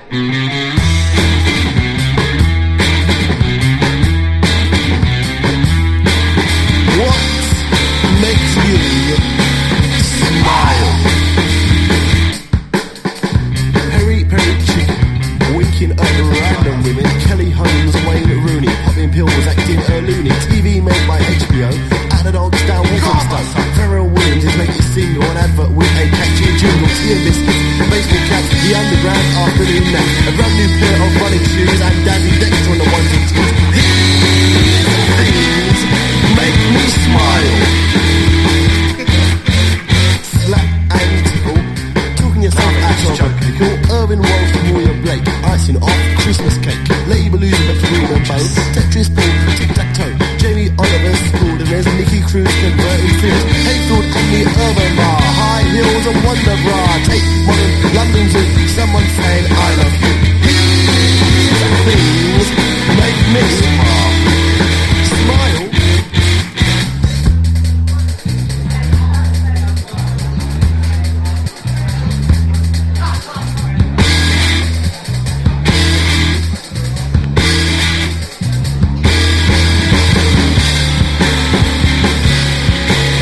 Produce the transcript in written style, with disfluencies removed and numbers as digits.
Hayfield and the Urban Bar, high heels and Wonder Bra. Take modern London to someone saying I love